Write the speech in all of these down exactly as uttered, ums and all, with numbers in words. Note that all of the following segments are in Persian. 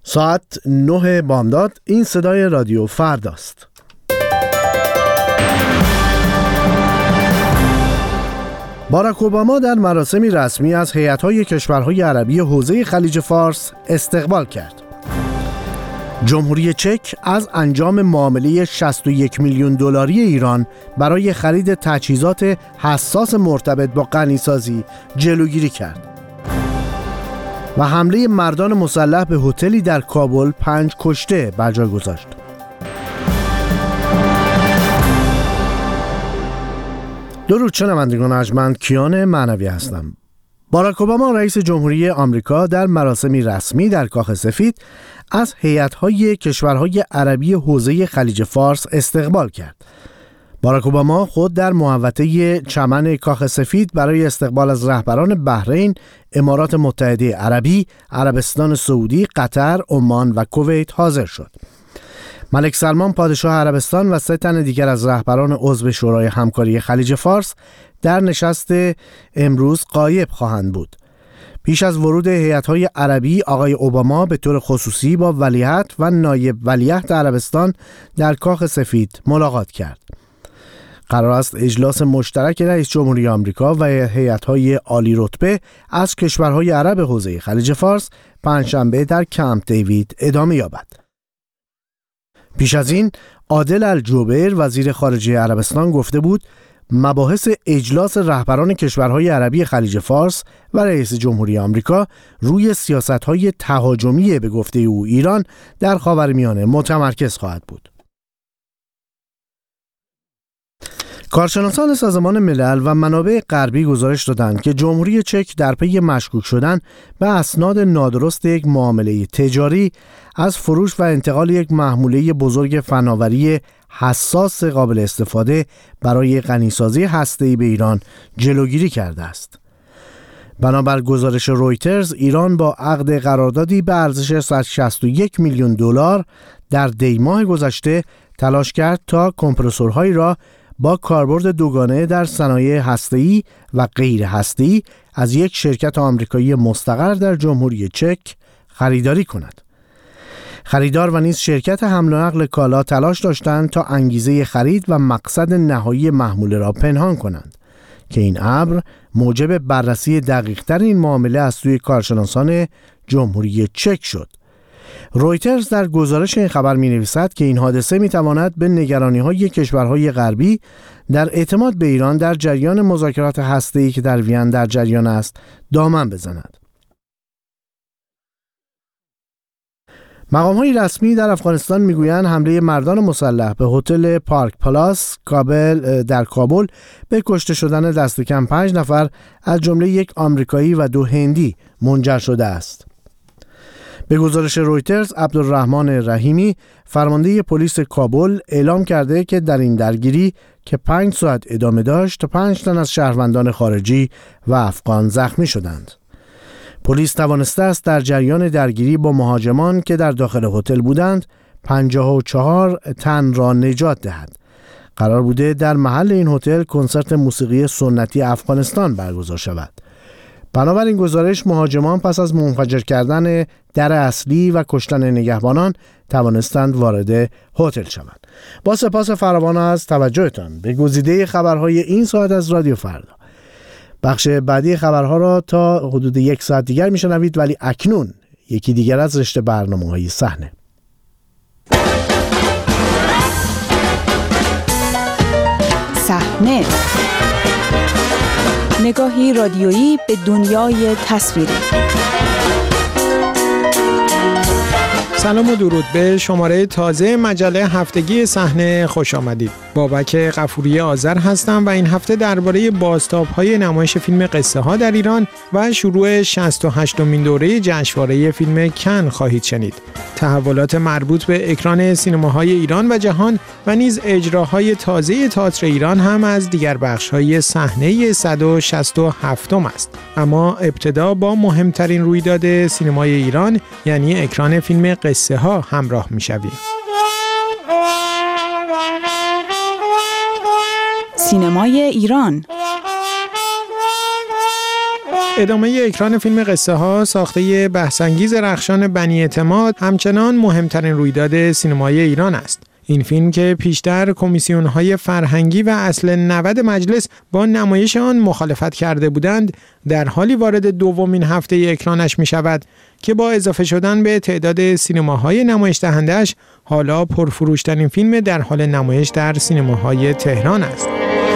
ساعت نه بامداد. این صدای رادیو فرداست. باراک اوباما در مراسمی رسمی از هیئت‌های کشورهای عربی حوزه خلیج فارس استقبال کرد. جمهوری چک از انجام معامله شصت و یک میلیون دلاری ایران برای خرید تجهیزات حساس مرتبط با غنیسازی جلوگیری کرد. و حمله مردان مسلح به هتلی در کابل پنج کشته بر جای گذاشت. درود شنوندگان ارجمند، کیان معنوی هستم. باراک اوباما رئیس جمهوری آمریکا در مراسمی رسمی در کاخ سفید از هیئت‌های کشورهای عربی حوزه خلیج فارس استقبال کرد. باراک اوباما خود در محوطه چمن کاخ سفید برای استقبال از رهبران بحرین، امارات متحده عربی، عربستان سعودی، قطر، عمان و کویت حاضر شد. ملک سلمان پادشاه عربستان و سه تن دیگر از رهبران عضو شورای همکاری خلیج فارس در نشست امروز غایب خواهند بود. پیش از ورود هیئت‌های عربی، آقای اوباما به طور خصوصی با ولیعهد و نایب ولیعهد عربستان در کاخ سفید ملاقات کرد. قرار است اجلاس مشترک رئیس جمهوری آمریکا و هیئت‌های عالی رتبه از کشورهای عرب حوزه خلیج فارس پنجشنبه در کمپ دیوید ادامه یابد. پیش از این عادل الجبیر وزیر خارجه عربستان گفته بود مباحث اجلاس رهبران کشورهای عربی خلیج فارس و رئیس جمهوری آمریکا روی سیاست‌های تهاجمی به گفته او ایران در خاورمیانه متمرکز خواهد بود. کارشناسان سازمان ملل و منابع غربی گزارش دادند که جمهوری چک در پی مشکوک شدن به اسناد نادرست یک معامله تجاری از فروش و انتقال یک محموله بزرگ فناوری حساس قابل استفاده برای غنیسازی هسته‌ای به ایران جلوگیری کرده است. بنابر گزارش رویترز، ایران با عقد قراردادی به ارزش صد و شصت و یک میلیون دلار در دی ماه گذشته تلاش کرد تا کمپرسورهایی را با کاربرد دوگانه در صنایع هسته‌ای و غیر هسته‌ای از یک شرکت آمریکایی مستقر در جمهوری چک خریداری کند. خریدار و نیز شرکت حمل و نقل کالا تلاش داشتند تا انگیزه خرید و مقصد نهایی محموله را پنهان کنند که این امر موجب بررسی دقیق‌تر این معامله از سوی کارشناسان جمهوری چک شد. رویترز در گزارش این خبر می‌نویسد که این حادثه می‌تواند به نگرانی‌های کشورهای غربی در اعتماد به ایران در جریان مذاکرات هسته‌ای که در وین در جریان است دامن بزند. مقام‌های رسمی در افغانستان می‌گویند حمله مردان مسلح به هتل پارک پلاس کابل در کابل به کشته شدن دست کم پنج نفر از جمله یک آمریکایی و دو هندی منجر شده است. به گزارش رویترز، عبدالرحمن رحیمی فرمانده پلیس کابل اعلام کرده که در این درگیری که پنج ساعت ادامه داشت، پنج تن از شهروندان خارجی و افغان زخمی شدند. پلیس توانسته است در جریان درگیری با مهاجمان که در داخل هتل بودند پنجاه و چهار تن را نجات دهد. قرار بوده در محل این هتل کنسرت موسیقی سنتی افغانستان برگزار شود. بنابراین گزارش، مهاجمان پس از منفجر کردن در اصلی و کشتن نگهبانان توانستند وارد هتل شوند. با سپاس فراوان از توجهتان به گزیده خبرهای این ساعت از رادیو فردا. بخش بعدی خبرها را تا حدود یک ساعت دیگر میشنوید، ولی اکنون یکی دیگر از رشته برنامه‌های صحنه. صحنه، نگاهی رادیویی به دنیای تصویری. سلام و درود به شماره تازه مجله هفتگی صحنه خوش آمدید. بابک غفوری آذر هستم و این هفته درباره بازتاب‌های نمایش فیلم قصه ها در ایران و شروع شصت و هشتمین دوره جشنواره فیلم کن خواهید شنید. تحولات مربوط به اکران سینماهای ایران و جهان و نیز اجراهای تازه تئاتر ایران هم از دیگر بخش‌های صحنه صد و شصت و هفت است. اما ابتدا با مهمترین رویداد سینمای ایران، یعنی اکران فیلم قصه ها همراه می‌شویم. سینمای ایران. ادامه اکران فیلم قصه ها ساخته بحث‌انگیز رخشان بنی اعتماد همچنان مهمترین رویداد سینمای ایران است. این فیلم که پیشتر کمیسیون‌های فرهنگی و اصل نود مجلس با نمایش آن مخالفت کرده بودند، در حالی وارد دومین هفته اکرانش می‌شود که با اضافه شدن به تعداد سینماهای نمایش دهنده‌اش حالا پرفروش‌ترین فیلم در حال نمایش در سینماهای تهران است.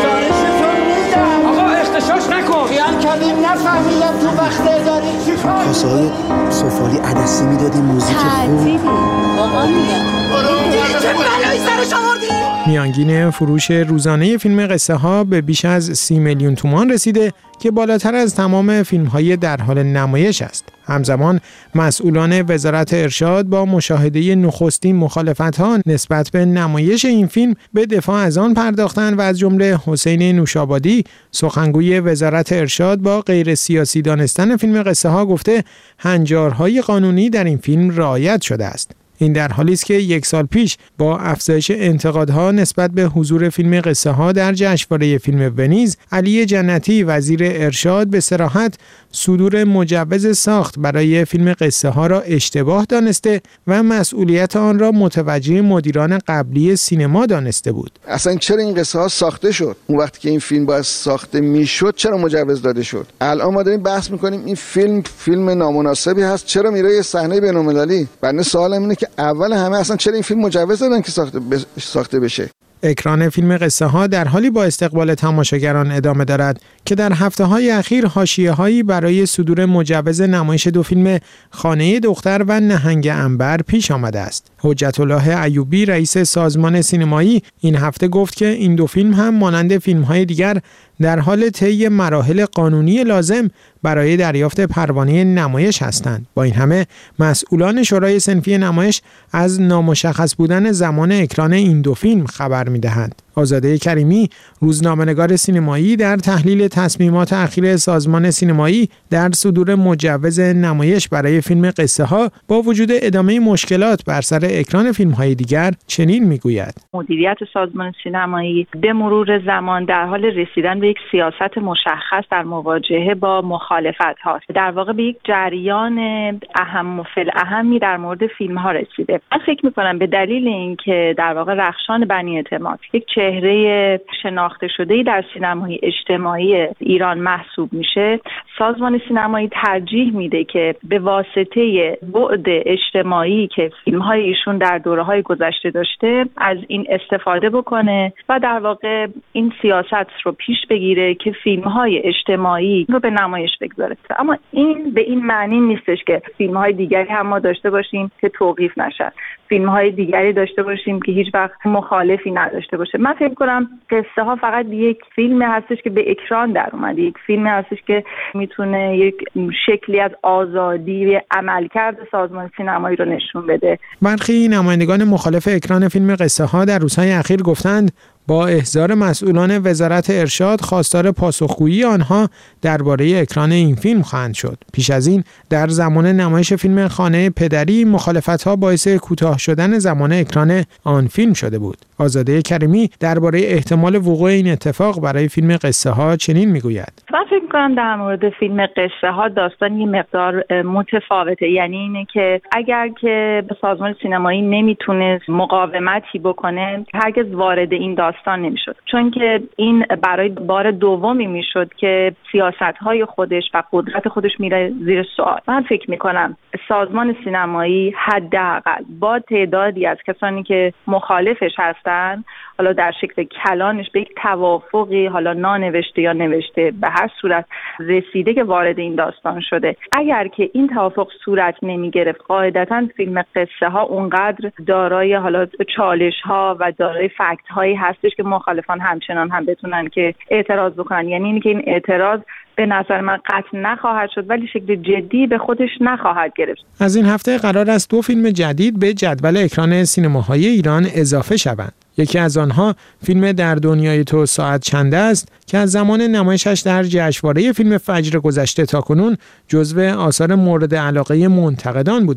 آقا اختشاش نکن. خیال کردیم نفهمیدم تو وقت داری چی کار؟ کاسه‌های سفالی عدسی میدادی، موزیک خوب. آقا میگم چه بلایی سرش آوردی؟ میانگین فروش روزانه فیلم قصه ها به بیش از سی میلیون تومان رسیده که بالاتر از تمام فیلم‌های در حال نمایش است. همزمان مسئولان وزارت ارشاد با مشاهده نخستین مخالفت‌ها نسبت به نمایش این فیلم به دفاع از آن پرداختند و از جمله حسین نوشابادی سخنگوی وزارت ارشاد با غیر سیاسی دانستن فیلم قصه ها گفته هنجارهای قانونی در این فیلم رعایت شده است. این در حالی است که یک سال پیش با افزایش انتقادها نسبت به حضور فیلم قصه ها در جشنواره فیلم ونیز، علی جنتی وزیر ارشاد به صراحت صدور مجوز ساخت برای فیلم قصه ها را اشتباه دانسته و مسئولیت آن را متوجه مدیران قبلی سینما دانسته بود. اصلا چرا این قصه ها ساخته شد؟ اون وقتی که این فیلم باید ساخته میشد چرا مجوز داده شد؟ الان ما داریم بحث میکنیم این فیلم فیلم نامناسبی هست، چرا میره یه صحنه بین‌المللی؟ بنده سوالم اینه که اول همه اصلا چرا این فیلم مجوز دادن که ساخته ساخته بشه؟ اکران فیلم قصه ها در حالی با استقبال تماشاگران ادامه دارد که در هفته‌های اخیر حاشیه‌هایی برای صدور مجوز نمایش دو فیلم خانه دختر و نهنگ عنبر پیش آمده است. حجت الله ایوبی رئیس سازمان سینمایی این هفته گفت که این دو فیلم هم مانند فیلم‌های دیگر در حال طی مراحل قانونی لازم برای دریافت پروانه نمایش هستند. با این همه مسئولان شورای صنفی نمایش از نامشخص بودن زمان اکران این دو فیلم خبر می‌دهند. آزاده کریمی روزنامه‌نگار سینمایی در تحلیل تصمیمات اخیر سازمان سینمایی در صدور مجوز نمایش برای فیلم قصه ها با وجود ادامه مشکلات بر سر اکران فیلم‌های دیگر چنین میگوید: مدیریت سازمان سینمایی به مرور زمان در حال رسیدن به یک سیاست مشخص در مواجهه با مخالفت هاست. در واقع به یک جریان اهم و فالاهمی در مورد فیلم ها رسیده. من فکر می‌کنم به دلیل اینکه در واقع رخشان بنی اعتماد یک چهره شناخته شده‌ای در سینمای اجتماعی ایران محسوب میشه، سازمان سینمایی ترجیح میده که به واسطه بعد اجتماعی که فیلم‌های ایشون در دوره‌های گذشته داشته از این استفاده بکنه و در واقع این سیاست رو پیش بگیره که فیلم‌های اجتماعی رو به نمایش بگذاره. اما این به این معنی نیستش که فیلم‌های دیگری هم ما داشته باشیم که توقیف نشن، فیلم‌های دیگری داشته باشیم که هیچ وقت مخالفی نداشته باشه. من فکر کنم قصه ها فقط یک فیلمی هستش که به اکران در اومده، یک فیلمی هستش که میتونه یک شکلی از آزادی عملکرد سازمان سینمایی رو نشون بده. برخی نمایندگان مخالف اکران فیلم قصه ها در روزهای اخیر گفتند با احضار مسئولان وزارت ارشاد خواستار پاسخگویی آنها درباره اکران این فیلم خواهند شد. پیش از این در زمان نمایش فیلم خانه پدری مخالفت‌ها باعث کوتاه شدن زمان اکران آن فیلم شده بود. آزاده کریمی درباره احتمال وقوع این اتفاق برای فیلم قصه ها چنین میگوید: من فکر می‌کنم در مورد فیلم قصه ها داستان یه مقدار متفاوته، یعنی اینه که اگر که سازمان سینمایی نمیتونست مقاومتی بکنه هرگز وارد این داستان نمیشد، چون که این برای بار دومی میشد که سیاست‌های خودش و قدرت خودش میره زیر سوال. من فکر می‌کنم سازمان سینمایی حداقل با تعدادی از کسانی که مخالفش هستن، حالا در شکل کلانش به یک توافقی، حالا نانوشته یا نوشته، به هر صورت رسیده که وارد این داستان شده. اگر که این توافق صورت نمی گرفت، قاعدتاً فیلم قصه ها اونقدر دارای حالا چالش ها و دارای فکت هایی هستش که مخالفان همچنان هم بتونن که اعتراض بکنن. یعنی اینکه این اعتراض به نظر من قطع نخواهد شد ولی شکل جدی به خودش نخواهد گرفت. از این هفته قرار است دو فیلم جدید به جدول اکران سینماهای ایران اضافه شوند. یکی از آنها فیلم در دنیای تو ساعت چند است که از زمان نمایشش در جشنواره فیلم فجر گذشته تاکنون جزو آثار مورد علاقه منتقدان بوده است.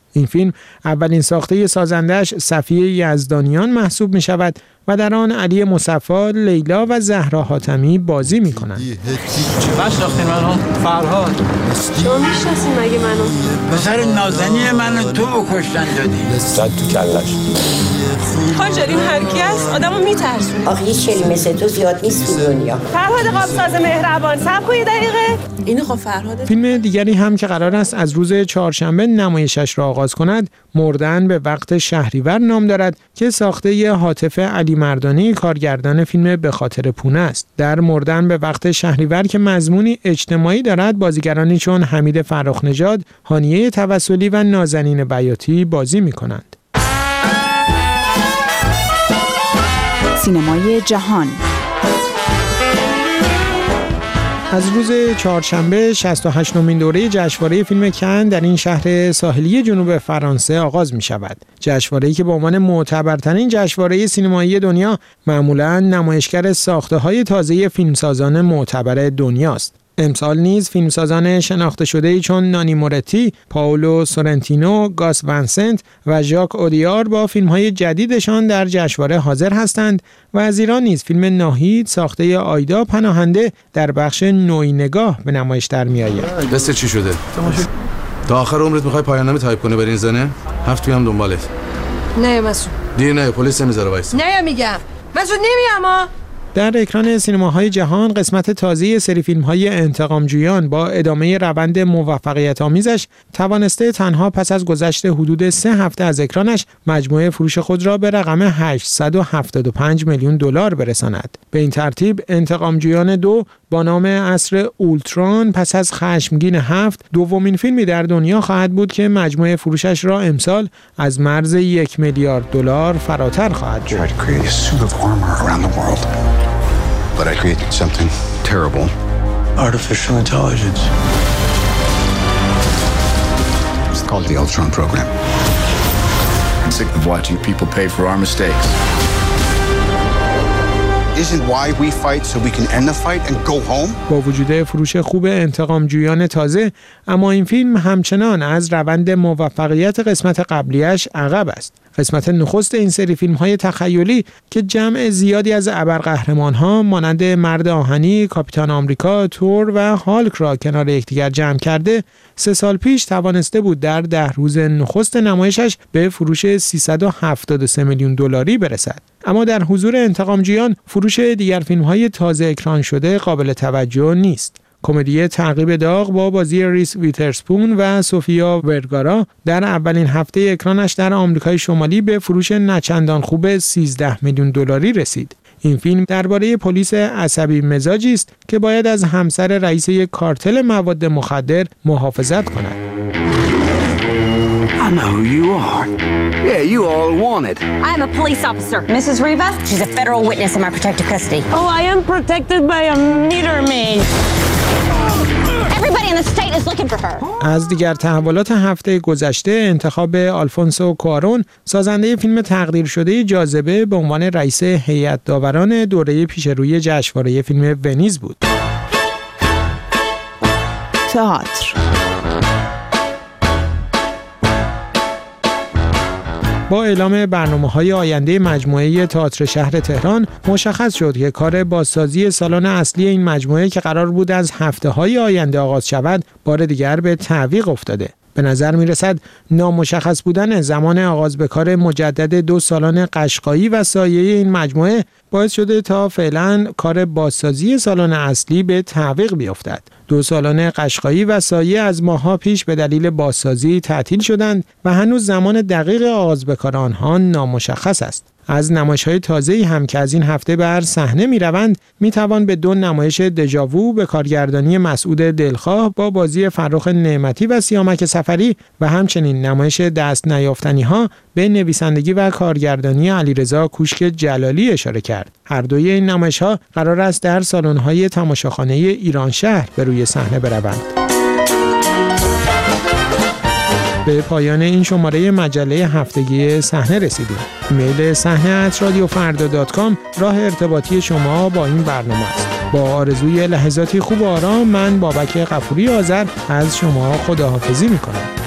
این فیلم اولین ساخته سازندش صفیه یزدانیان محسوب می شود و در آن علی مصفا، لیلا و زهرا حاتمی بازی می کنند. نشناختین منو؟ فرهاد. شما میشناسین مگه منو؟ پسر نازنین منو تو بکشتن دادی. زد تو کلش. حاج این هر کی هست آدمو میترسونه. آخه هیچ شلی مثل تو زیاد نیست تو دنیا. فرهاد قابساز مهربان، صبر کن یه دقیقه. این خب فرهاد. فیلم دیگری هم که قرار است از روز چهارشنبه نمایشش را آغاز کند، مردن به وقت شهریور نام دارد که ساخته ی هاتف علی مردانی کارگردان فیلم به خاطر پونه است. در مردن به وقت شهریور که مضمونی اجتماعی دارد، بازیگرانی چون حمید فرخ‌نژاد، هانیه توسلی و نازنین بیاتی بازی می‌کنند. سینمای جهان از روز چهارشنبه شصت و هشتمین دوره جشنواره فیلم کن در این شهر ساحلی جنوب فرانسه آغاز می شود. جشنواره‌ای که به عنوان معتبرترین جشنواره سینمایی دنیا معمولاً نمایشگر ساخته‌های تازه فیلمسازان معتبر دنیاست. امسال نیز فیلمسازان شناخته شده‌ای چون نانی مورتی، پائولو سورنتینو، گاس ونسنت و ژاک اودیار با فیلم‌های جدیدشان در جشنواره حاضر هستند و از ایران نیز فیلم ناهید ساخته آیدا پناهنده در بخش نوعی نگاه به نمایش در می‌آید. بس چی شده؟ تا آخر عمرت می‌خوای پایان‌نامه تایپ کنی برین زنه؟ هفت میام دنبالت. نه مسعود. دیر نه پلیس نمیذاره وایس. نه میگم. مسعود نمیام. در اکران سینماهای جهان قسمت تازه سری فیلم‌های انتقامجویان با ادامه روند موفقیت آمیزش توانسته تنها پس از گذشت حدود سه هفته از اکرانش مجموعه فروش خود را به رقم هشتصد و هفتاد و پنج میلیون دلار برساند. به این ترتیب انتقامجویان دو با نام عصر اولتران پس از خشمگین هفت دومین فیلمی در دنیا خواهد بود که مجموعه فروشش را امسال از مرز یک میلیارد دلار فراتر خواهد برد. But I created something terrible. Artificial intelligence. It's called the Ultron program. I'm sick of watching people pay for our mistakes. Isn't why we fight so we can end the fight and go home? با وجود فروش خوب انتقامجویان تازه، اما این فیلم همچنان از روند موفقیت قسمت قبلیش عقب است. قسمت نخست این سری فیلم‌های تخیلی که جمع زیادی از ابرقهرمان‌ها مانند مرد آهنی، کاپیتان آمریکا، تور و هالک را کنار یکدیگر جمع کرده، سه سال پیش توانسته بود در ده روز نخست نمایشش به فروش سیصد و هفتاد و سه میلیون دلاری برسد. اما در حضور انتقامجویان فروش دیگر فیلم‌های تازه اکران شده قابل توجه نیست. کمدی تعقیب داغ با بازی ریس ویترسپون و سوفیا ورگارا در اولین هفته اکرانش در آمریکای شمالی به فروش نچندان خوب سیزده میلیون دلاری رسید. این فیلم درباره پلیس عصبی مزاجی است که باید از همسر رئیس یک کارتل مواد مخدر محافظت کند. I know who you are. Yeah, you all wanted. I'm a police officer. Missus Rivas, she's a federal witness in my protective custody. Oh, I am protected by a meter maid. Everybody in the state is looking for her. از دیگر تحولات هفته گذشته انتخاب آلفونسو کوارون سازنده فیلم تقدیر شده جاذبه به عنوان رئیس هیئت داوران دوره پیشروی جشنواره فیلم ونیز بود. تئاتر با اعلام برنامه‌های آینده مجموعه تئاتر شهر تهران مشخص شد که کار بازسازی سالن اصلی این مجموعه که قرار بود از هفته‌های آینده آغاز شود بار دیگر به تعویق افتاده. به نظر می‌رسد نامشخص بودن زمان آغاز به کار مجدد دو سالن قشقایی و سایه این مجموعه باعث شده تا فعلا کار بازسازی سالن اصلی به تعویق بیفتد. دو سالن قشقایی و سایه از ماه‌ها پیش به دلیل بازسازی تعطیل شدند و هنوز زمان دقیق آغاز به کار آنها نامشخص است. از نمایش‌های تازه‌ای هم که از این هفته بر صحنه می‌روند می‌توان به دو نمایش دژاوو به کارگردانی مسعود دلخواه با بازی فرخ نعمتی و سیامک سفری و همچنین نمایش دست نیافتنی‌ها به نویسندگی و کارگردانی علیرضا کوشک جلالی اشاره کرد. هر دوی این نمایش‌ها قرار است در سالن‌های تماشاخانه ایران شهر به روی صحنه بروند. به پایان این شماره مجله هفتگی صحنه رسیدیم. ایمیل صحنه ات رادیو فردا دات کام راه ارتباطی شما با این برنامه است. با آرزوی لحظاتی خوب و آرام من بابک غفوری آذر از شما خداحافظی می‌کنم.